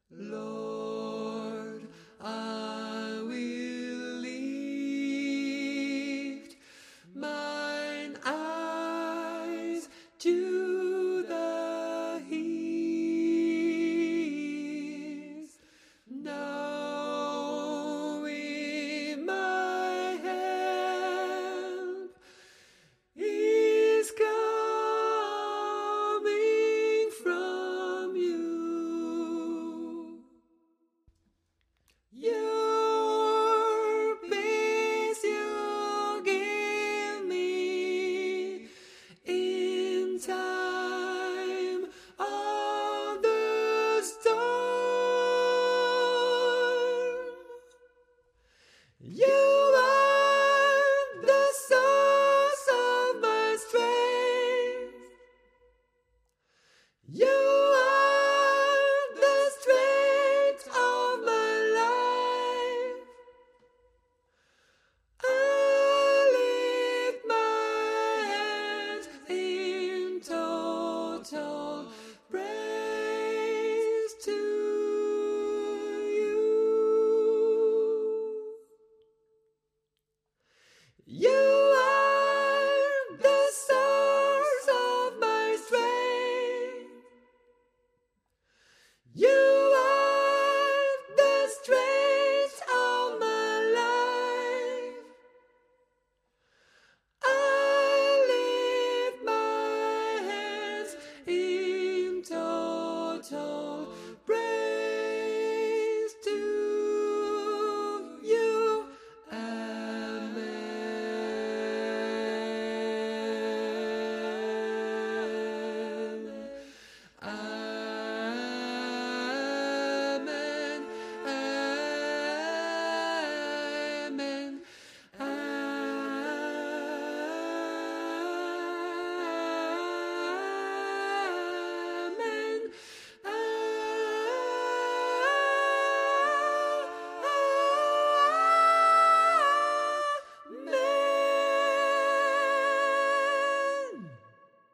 Lord, I will lift mine eyes to the hills, knowing my help is coming from you. Your peace you give me in time of the storm. You are the source of my strength. You